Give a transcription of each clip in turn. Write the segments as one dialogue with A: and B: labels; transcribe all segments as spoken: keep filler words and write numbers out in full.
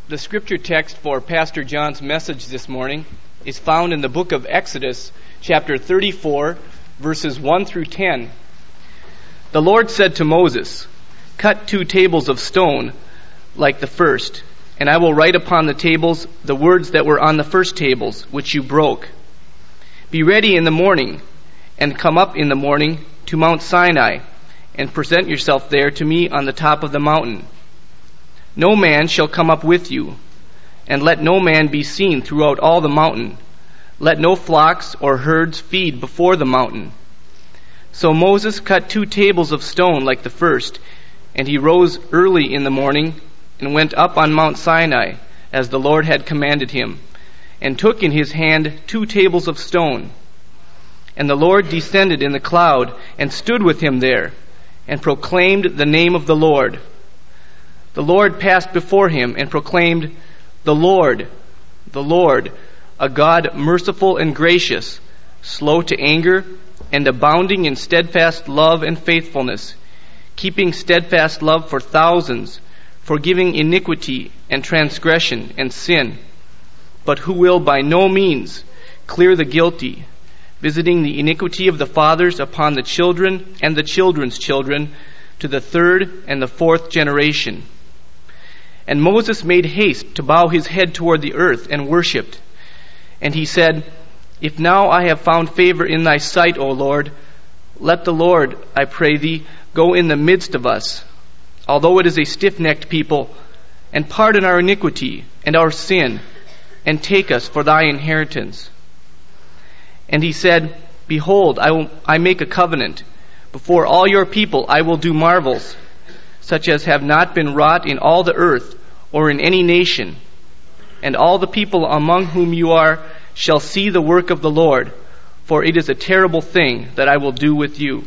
A: The scripture text for Pastor John's message this morning is found in the book of Exodus, chapter thirty-four, verses one through ten. The Lord said to Moses, "Cut two tables of stone like the first, and I will write upon the tables the words that were on the first tables, which you broke. Be ready in the morning, and come up in the morning to Mount Sinai, and present yourself there to me on the top of the mountain. No man shall come up with you, and let no man be seen throughout all the mountain. Let no flocks or herds feed before the mountain." So Moses cut two tables of stone like the first, and he rose early in the morning and went up on Mount Sinai, as the Lord had commanded him, and took in his hand two tables of stone. And the Lord descended in the cloud and stood with him there, and proclaimed the name of the Lord. The Lord passed before him and proclaimed, "The Lord, the Lord, a God merciful and gracious, slow to anger, and abounding in steadfast love and faithfulness, keeping steadfast love for thousands, forgiving iniquity and transgression and sin, but who will by no means clear the guilty, visiting the iniquity of the fathers upon the children and the children's children, to the third and the fourth generation." And Moses made haste to bow his head toward the earth and worshipped. And he said, "If now I have found favor in thy sight, O Lord, let the Lord, I pray thee, go in the midst of us, although it is a stiff-necked people, and pardon our iniquity and our sin, and take us for thy inheritance." And he said, "Behold, I will I make a covenant. Before all your people I will do marvels, such as have not been wrought in all the earth or in any nation. And all the people among whom you are shall see the work of the Lord, for it is a terrible thing that I will do with you."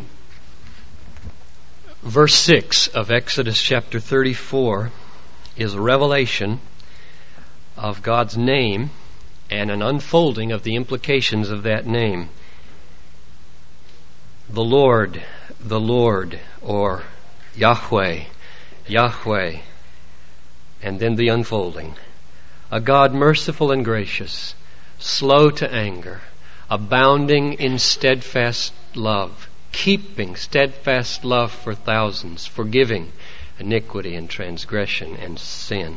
B: Verse six of Exodus chapter thirty-four is a revelation of God's name and an unfolding of the implications of that name. The Lord, the Lord, or Yahweh, Yahweh, and then the unfolding. A God merciful and gracious, slow to anger, abounding in steadfast love, keeping steadfast love for thousands, forgiving iniquity and transgression and sin.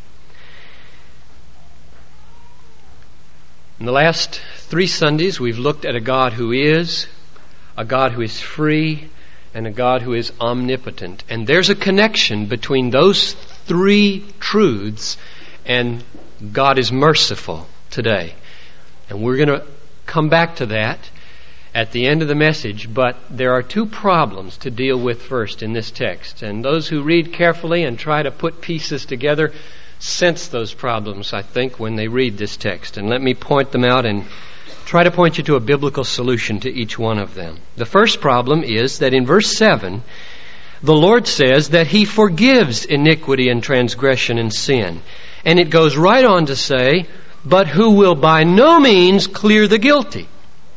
B: In the last three Sundays, we've looked at a God who is, a God who is free, and a God who is omnipotent. And there's a connection between those three truths and God is merciful today. And we're going to come back to that at the end of the message, but there are two problems to deal with first in this text. And those who read carefully and try to put pieces together sense those problems, I think, when they read this text. And let me point them out and try to point you to a biblical solution to each one of them. The first problem is that in verse seven, the Lord says that He forgives iniquity and transgression and sin. And it goes right on to say, "but who will by no means clear the guilty."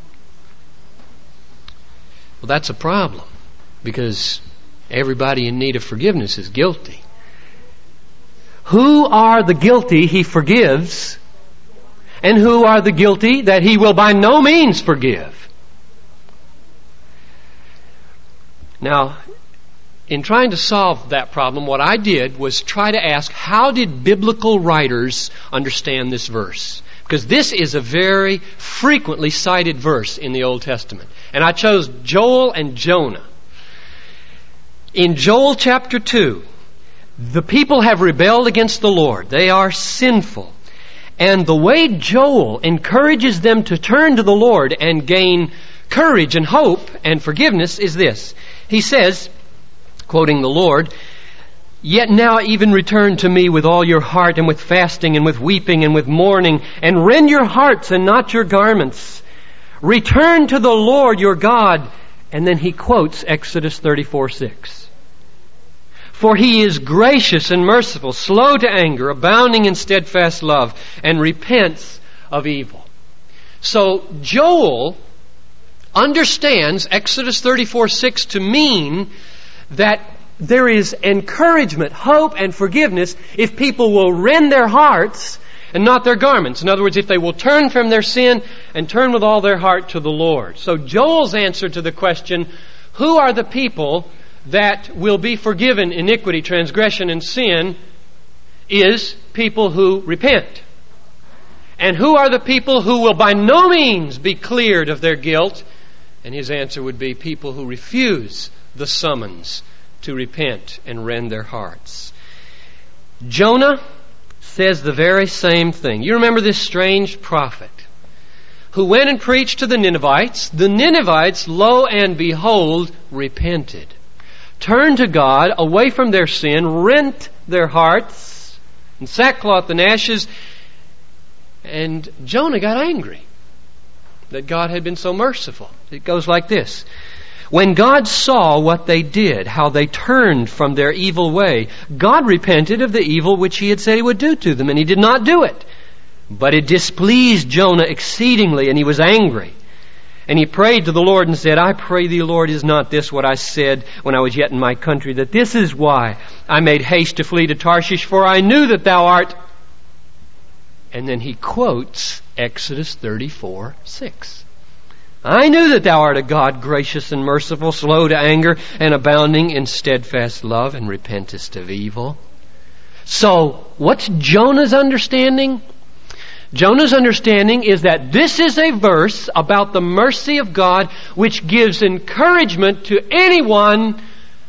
B: Well, that's a problem, because everybody in need of forgiveness is guilty. Who are the guilty He forgives, and who are the guilty that He will by no means forgive? Now, in trying to solve that problem, what I did was try to ask, how did biblical writers understand this verse? Because this is a very frequently cited verse in the Old Testament. And I chose Joel and Jonah. In Joel chapter two, the people have rebelled against the Lord. They are sinful. And the way Joel encourages them to turn to the Lord and gain courage and hope and forgiveness is this. He says, quoting the Lord, "Yet now even return to me with all your heart, and with fasting, and with weeping, and with mourning, and rend your hearts and not your garments. Return to the Lord your God." And then he quotes Exodus thirty-four six. "For He is gracious and merciful, slow to anger, abounding in steadfast love, and repents of evil." So Joel understands Exodus thirty-four six to mean that there is encouragement, hope, and forgiveness if people will rend their hearts and not their garments. In other words, if they will turn from their sin and turn with all their heart to the Lord. So Joel's answer to the question, who are the people that will be forgiven iniquity, transgression, and sin, is people who repent. And who are the people who will by no means be cleared of their guilt? And his answer would be people who refuse the summons to repent and rend their hearts. Jonah says the very same thing. You remember this strange prophet who went and preached to the Ninevites. The Ninevites, lo and behold, repented, turned to God, away from their sin, rent their hearts in sackcloth and ashes. And Jonah got angry that God had been so merciful. It goes like this. When God saw what they did, how they turned from their evil way, God repented of the evil which He had said He would do to them, and He did not do it. But it displeased Jonah exceedingly, and he was angry. And he prayed to the Lord and said, I pray thee, Lord, is not this what I said when I was yet in my country, that this is why I made haste to flee to Tarshish, for I knew that thou art... And then he quotes Exodus thirty-four six. I knew that thou art a God gracious and merciful, slow to anger, and abounding in steadfast love, and repentest of evil. So, what's Jonah's understanding? Jonah's understanding is that this is a verse about the mercy of God which gives encouragement to anyone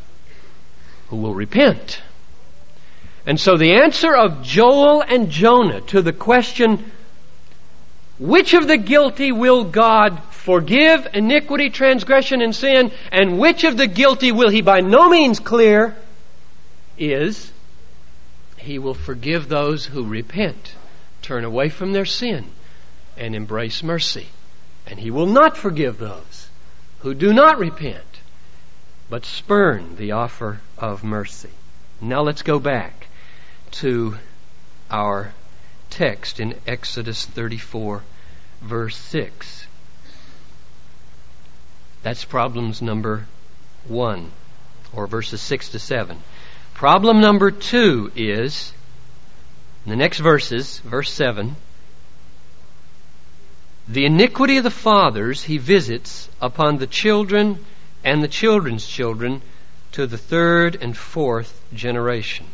B: who will repent. And so the answer of Joel and Jonah to the question, which of the guilty will God forgive iniquity, transgression, and sin, and which of the guilty will He by no means clear, is He will forgive those who repent, turn away from their sin, and embrace mercy. And He will not forgive those who do not repent, but spurn the offer of mercy. Now let's go back to our text in Exodus thirty-four, verse six. That's problems number one, or verses six to seven. Problem number two is, in the next verses, verse seven, the iniquity of the fathers He visits upon the children and the children's children to the third and fourth generation.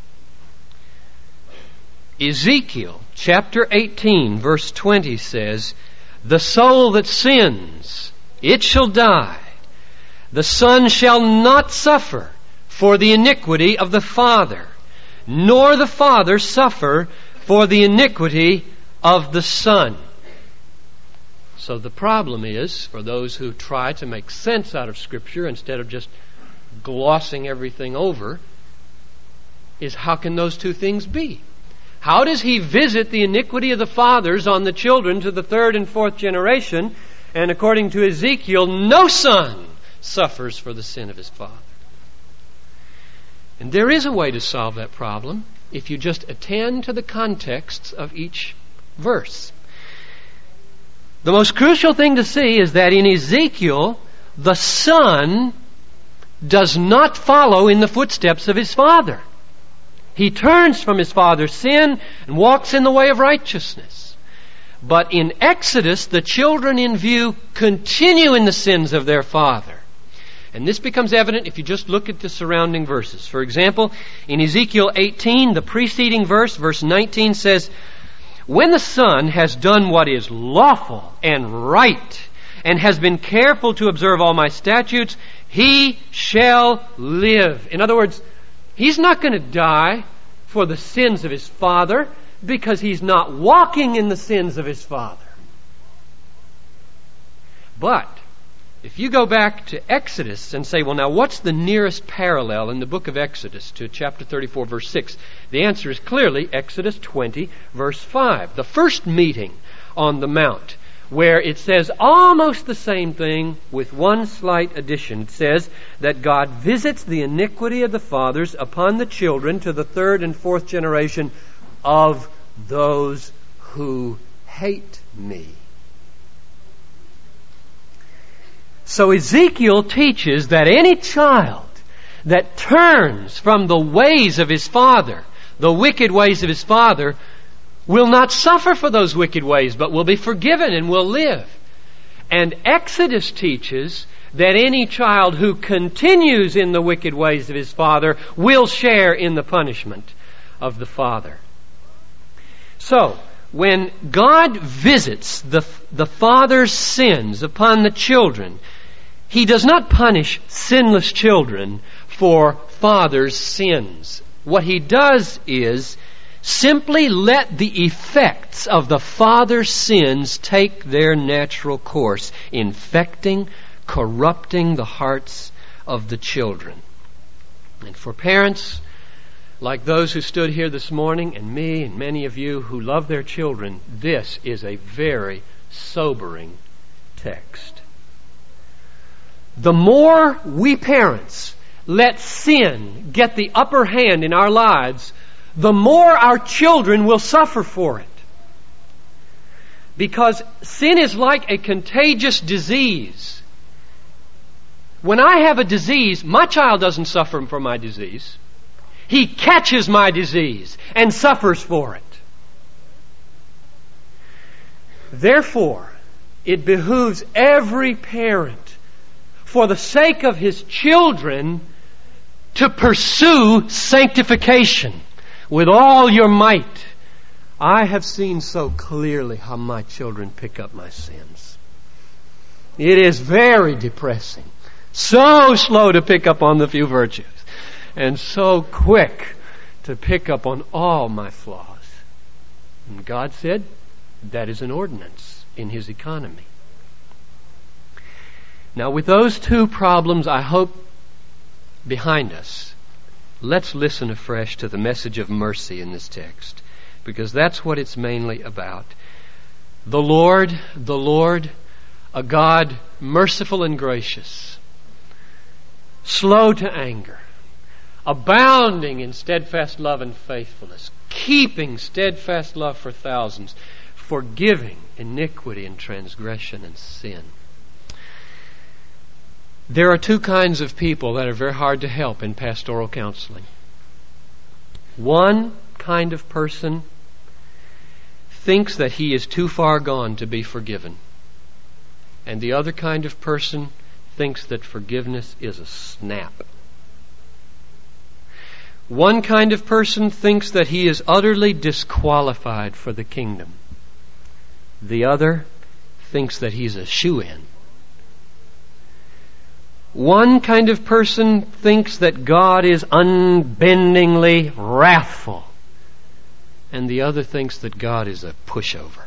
B: Ezekiel chapter eighteen verse twenty says, the soul that sins, it shall die. The son shall not suffer for the iniquity of the father, nor the father suffer for the iniquity of the son. So the problem is, for those who try to make sense out of Scripture instead of just glossing everything over, is how can those two things be? How does He visit the iniquity of the fathers on the children to the third and fourth generation, and according to Ezekiel, no son suffers for the sin of his father? And there is a way to solve that problem if you just attend to the contexts of each verse. The most crucial thing to see is that in Ezekiel, the son does not follow in the footsteps of his father. He turns from his father's sin and walks in the way of righteousness. But in Exodus, the children in view continue in the sins of their father. And this becomes evident if you just look at the surrounding verses. For example, in Ezekiel eighteen, the preceding verse, verse nineteen says, when the son has done what is lawful and right, and has been careful to observe all my statutes, he shall live. In other words, he's not going to die for the sins of his father because he's not walking in the sins of his father. But if you go back to Exodus and say, well, now what's the nearest parallel in the book of Exodus to chapter thirty-four, verse six? The answer is clearly Exodus twenty, verse five. The first meeting on the Mount, where it says almost the same thing with one slight addition. It says that God visits the iniquity of the fathers upon the children to the third and fourth generation of those who hate me. So Ezekiel teaches that any child that turns from the ways of his father, the wicked ways of his father, will not suffer for those wicked ways, but will be forgiven and will live. And Exodus teaches that any child who continues in the wicked ways of his father will share in the punishment of the father. So, when God visits the, the father's sins upon the children, He does not punish sinless children for father's sins. What He does is simply let the effects of the father's sins take their natural course, infecting, corrupting the hearts of the children. And for parents like those who stood here this morning, and me and many of you who love their children, this is a very sobering text. The more we parents let sin get the upper hand in our lives, the more our children will suffer for it. Because sin is like a contagious disease. When I have a disease, my child doesn't suffer from my disease. He catches my disease and suffers for it. Therefore, it behooves every parent, for the sake of his children, to pursue sanctification with all your might. I have seen so clearly how my children pick up my sins. It is very depressing. So slow to pick up on the few virtues, and so quick to pick up on all my flaws. And God said that is an ordinance in His economy. Now, with those two problems, I hope, behind us, let's listen afresh to the message of mercy in this text, because that's what it's mainly about. The Lord, the Lord, a God merciful and gracious, slow to anger, abounding in steadfast love and faithfulness, keeping steadfast love for thousands, forgiving iniquity and transgression and sin. There are two kinds of people that are very hard to help in pastoral counseling. One kind of person thinks that he is too far gone to be forgiven. And the other kind of person thinks that forgiveness is a snap. One kind of person thinks that he is utterly disqualified for the kingdom. The other thinks that he's a shoo-in. One kind of person thinks that God is unbendingly wrathful, and the other thinks that God is a pushover.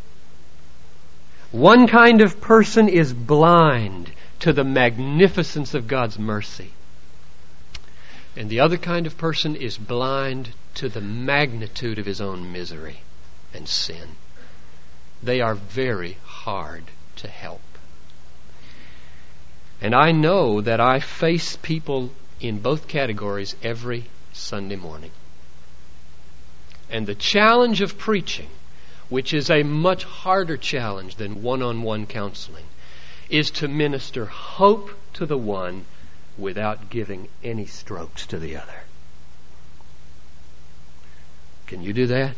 B: One kind of person is blind to the magnificence of God's mercy, and the other kind of person is blind to the magnitude of his own misery and sin. They are very hard to help. And I know that I face people in both categories every Sunday morning. And the challenge of preaching, which is a much harder challenge than one-on-one counseling, is to minister hope to the one without giving any strokes to the other. Can you do that?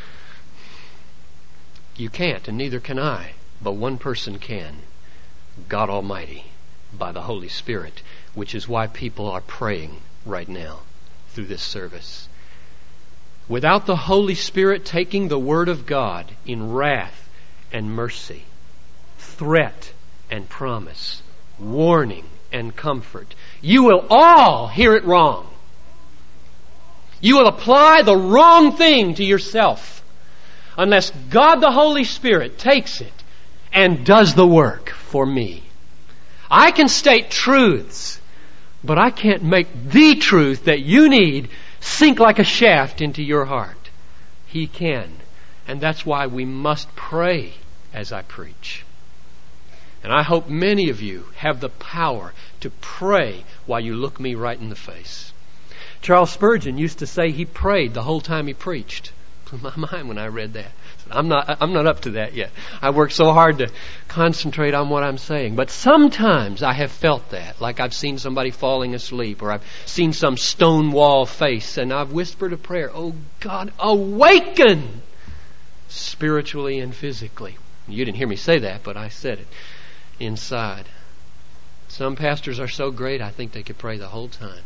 B: You can't, and neither can I. But one person can. God Almighty, by the Holy Spirit, which is why people are praying right now through this service. Without the Holy Spirit taking the Word of God in wrath and mercy, threat and promise, warning and comfort, you will all hear it wrong. You will apply the wrong thing to yourself unless God the Holy Spirit takes it and does the work for me. I can state truths, but I can't make the truth that you need sink like a shaft into your heart. He can. And that's why we must pray as I preach. And I hope many of you have the power to pray while you look me right in the face. Charles Spurgeon used to say he prayed the whole time he preached. Blew my mind when I read that. I'm not, I'm not up to that yet. I work so hard to concentrate on what I'm saying. But sometimes I have felt that, like I've seen somebody falling asleep, or I've seen some stone wall face, and I've whispered a prayer, oh God, awaken! Spiritually and physically. You didn't hear me say that, but I said it inside. Some pastors are so great, I think they could pray the whole time.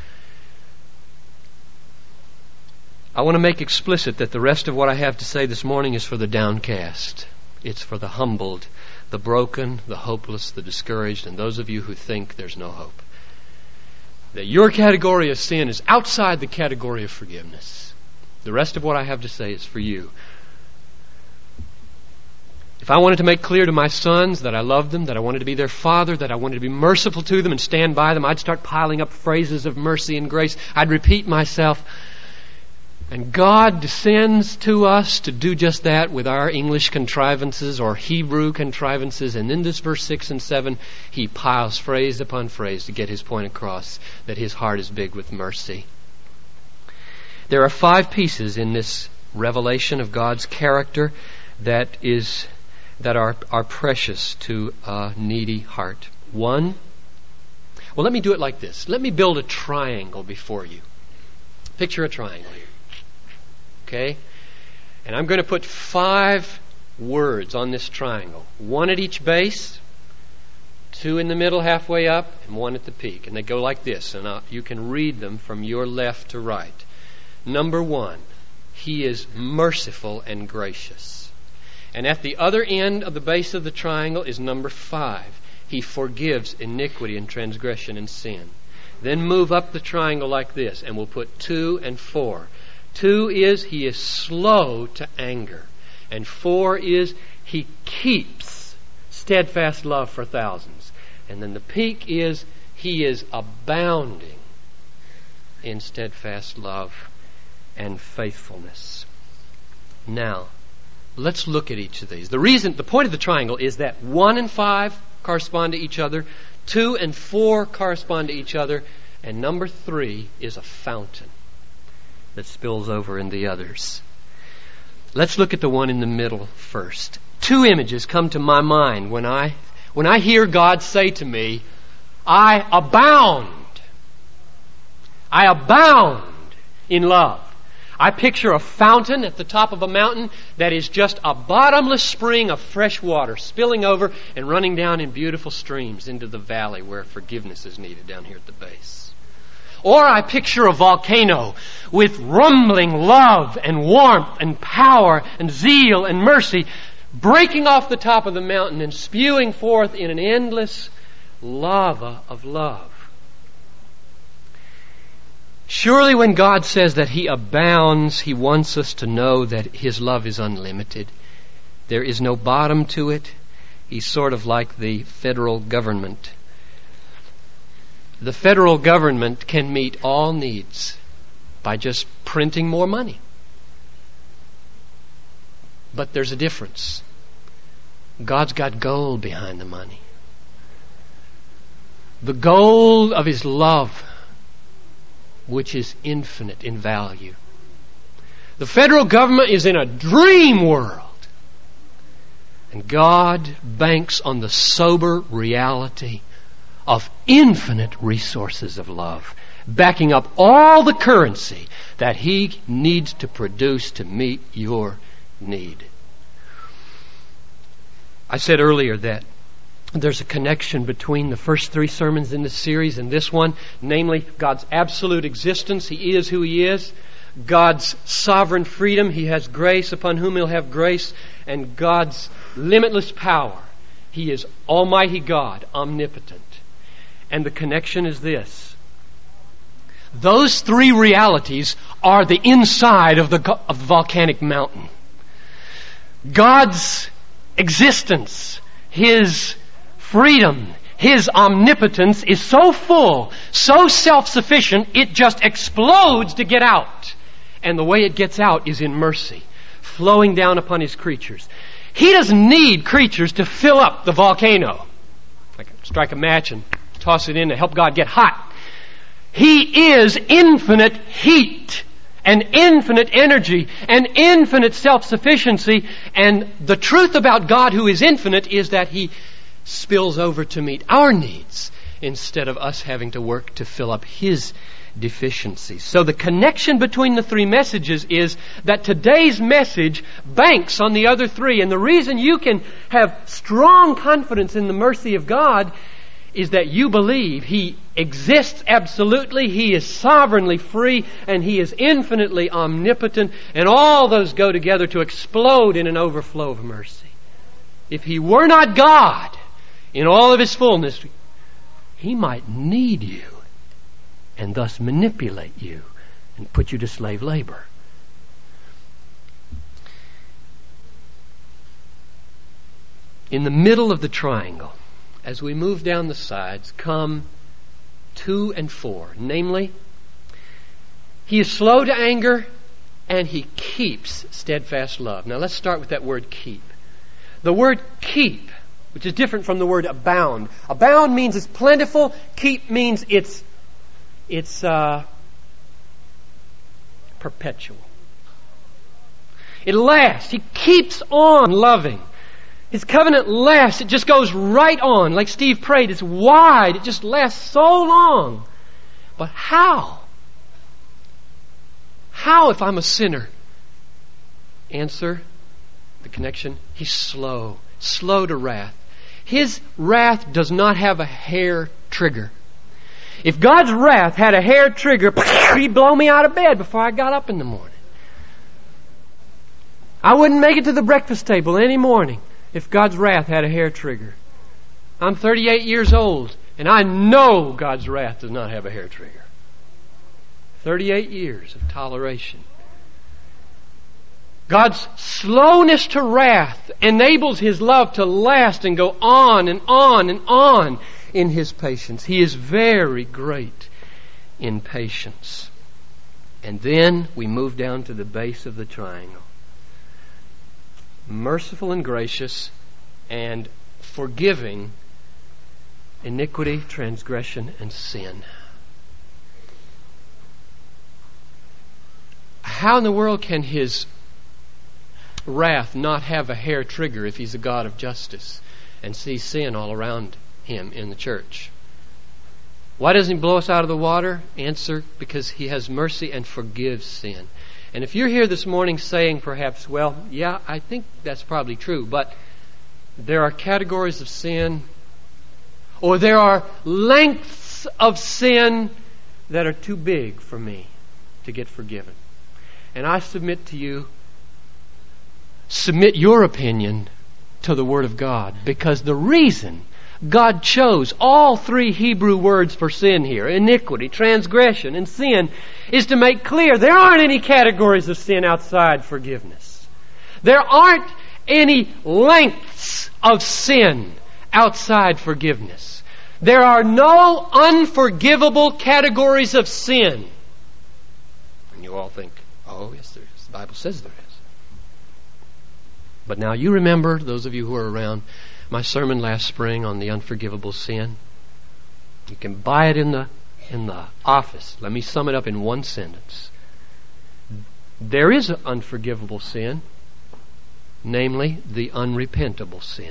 B: I want to make explicit that the rest of what I have to say this morning is for the downcast. It's for the humbled, the broken, the hopeless, the discouraged, and those of you who think there's no hope. That your category of sin is outside the category of forgiveness. The rest of what I have to say is for you. If I wanted to make clear to my sons that I loved them, that I wanted to be their father, that I wanted to be merciful to them and stand by them, I'd start piling up phrases of mercy and grace. I'd repeat myself. And God descends to us to do just that with our English contrivances or Hebrew contrivances. And in this verse six and seven, He piles phrase upon phrase to get His point across, that His heart is big with mercy. There are five pieces in this revelation of God's character that is that are, are precious to a needy heart. One, well, let me do it like this. Let me build a triangle before you. Picture a triangle here. Okay? And I'm going to put five words on this triangle. One at each base, two in the middle halfway up, and one at the peak. And they go like this, and I'll, you can read them from your left to right. Number one, He is merciful and gracious. And at the other end of the base of the triangle is number five. He forgives iniquity and transgression and sin. Then move up the triangle like this, and we'll put two and four. Two is He is slow to anger. And four is He keeps steadfast love for thousands. And then the peak is He is abounding in steadfast love and faithfulness. Now, let's look at each of these. The reason, the point of the triangle is that one and five correspond to each other, two and four correspond to each other, and number three is a fountain that spills over in the others. Let's look at the one in the middle first. Two images come to my mind when I when I hear God say to me, I abound. I abound in love. I picture a fountain at the top of a mountain that is just a bottomless spring of fresh water spilling over and running down in beautiful streams into the valley where forgiveness is needed down here at the base. Or I picture a volcano with rumbling love and warmth and power and zeal and mercy breaking off the top of the mountain and spewing forth in an endless lava of love. Surely when God says that He abounds, He wants us to know that His love is unlimited. There is no bottom to it. He's sort of like the federal government. The federal government can meet all needs by just printing more money. But there's a difference. God's got gold behind the money. The gold of His love, which is infinite in value. The federal government is in a dream world. And God banks on the sober reality of infinite resources of love, backing up all the currency that He needs to produce to meet your need. I said earlier that there's a connection between the first three sermons in this series and this one, namely God's absolute existence. He is who He is. God's sovereign freedom. He has grace upon whom He'll have grace. And God's limitless power. He is Almighty God, omnipotent. And the connection is this. Those three realities are the inside of the, of the volcanic mountain. God's existence, His freedom, His omnipotence is so full, so self-sufficient, it just explodes to get out. And the way it gets out is in mercy, flowing down upon His creatures. He doesn't need creatures to fill up the volcano. Like strike a match and toss it in to help God get hot. He is infinite heat and infinite energy and infinite self-sufficiency. And the truth about God, who is infinite, is that He spills over to meet our needs instead of us having to work to fill up His deficiencies. So the connection between the three messages is that today's message banks on the other three. And the reason you can have strong confidence in the mercy of God is that you believe He exists absolutely, He is sovereignly free, and He is infinitely omnipotent, and all those go together to explode in an overflow of mercy. If He were not God in all of His fullness, He might need you and thus manipulate you and put you to slave labor. In the middle of the triangle, as we move down the sides, come two and four. Namely, He is slow to anger and He keeps steadfast love. Now let's start with that word keep. The word keep, which is different from the word abound. Abound means it's plentiful. Keep means it's It's uh, perpetual. It lasts. He keeps on loving. His covenant lasts. It just goes right on. Like Steve prayed, it's wide. It just lasts so long. But how? How if I'm a sinner? Answer, the connection, He's slow. Slow to wrath. His wrath does not have a hair trigger. If God's wrath had a hair trigger, He'd blow me out of bed before I got up in the morning. I wouldn't make it to the breakfast table any morning if God's wrath had a hair trigger. I'm thirty-eight years old, and I know God's wrath does not have a hair trigger. thirty-eight years of toleration. God's slowness to wrath enables His love to last and go on and on and on in His patience. He is very great in patience. And then we move down to the base of the triangle. Merciful and gracious and forgiving iniquity, transgression, and sin. How in the world can His wrath not have a hair trigger if He's a God of justice and sees sin all around Him in the church? Why doesn't He blow us out of the water? Answer, because He has mercy and forgives sin. And if you're here this morning saying perhaps, well, yeah, I think that's probably true, but there are categories of sin, or there are lengths of sin that are too big for me to get forgiven. And I submit to you, submit your opinion to the Word of God, because the reason God chose all three Hebrew words for sin here, iniquity, transgression, and sin, is to make clear there aren't any categories of sin outside forgiveness. There aren't any lengths of sin outside forgiveness. There are no unforgivable categories of sin. And you all think, oh yes there is. The Bible says there is. But now you remember, those of you who are around, my sermon last spring on the unforgivable sin. You can buy it in the in the office. Let me sum it up in one sentence. There is an unforgivable sin, namely the unrepentable sin.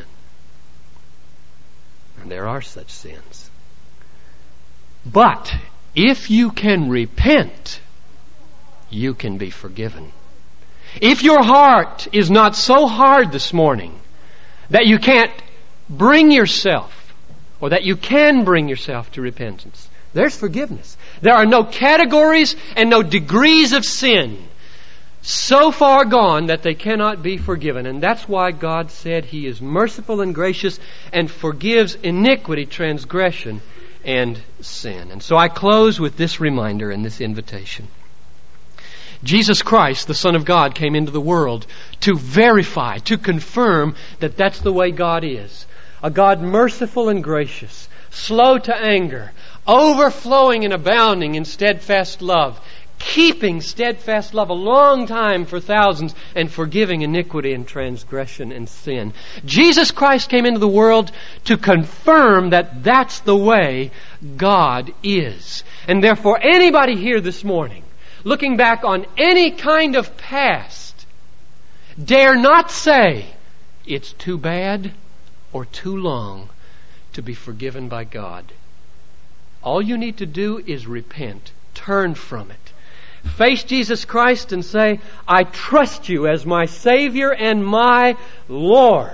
B: And there are such sins. But if you can repent, you can be forgiven. If your heart is not so hard this morning that you can't bring yourself, or that you can bring yourself to repentance, there's forgiveness. There are no categories and no degrees of sin so far gone that they cannot be forgiven. And that's why God said He is merciful and gracious and forgives iniquity, transgression, and sin. And so I close with this reminder and this invitation. Jesus Christ, the Son of God, came into the world to verify, to confirm that that's the way God is. A God merciful and gracious, slow to anger, overflowing and abounding in steadfast love, keeping steadfast love a long time for thousands, and forgiving iniquity and transgression and sin. Jesus Christ came into the world to confirm that that's the way God is. And therefore, anybody here this morning looking back on any kind of past, dare not say it's too bad or too long to be forgiven by God. All you need to do is repent. Turn from it. Face Jesus Christ and say, I trust you as my Savior and my Lord.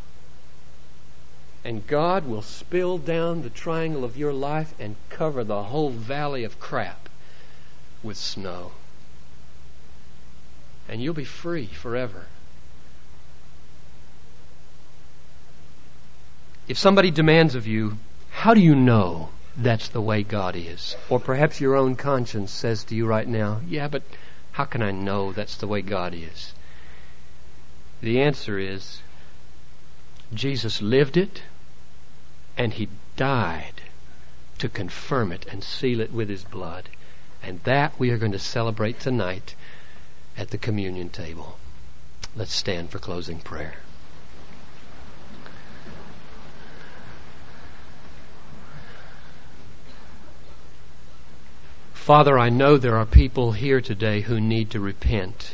B: And God will spill down the triangle of your life and cover the whole valley of crap with snow. And you'll be free forever. If somebody demands of you, how do you know that's the way God is? Or perhaps your own conscience says to you right now, yeah, but how can I know that's the way God is? The answer is, Jesus lived it, and He died to confirm it and seal it with His blood. And that we are going to celebrate tonight at the communion table. Let's stand for closing prayer. Father, I know there are people here today who need to repent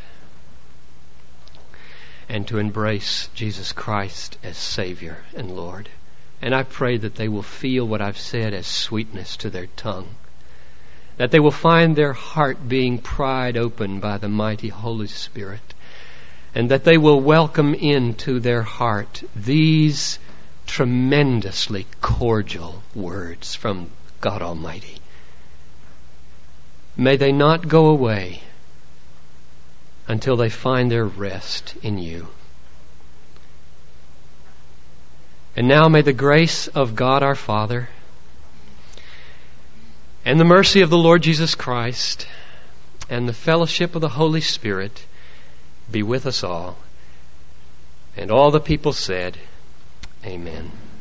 B: and to embrace Jesus Christ as Savior and Lord. And I pray that they will feel what I've said as sweetness to their tongue. That they will find their heart being pried open by the mighty Holy Spirit. And that they will welcome into their heart these tremendously cordial words from God Almighty. May they not go away until they find their rest in you. And now may the grace of God our Father and the mercy of the Lord Jesus Christ and the fellowship of the Holy Spirit be with us all. And all the people said, Amen.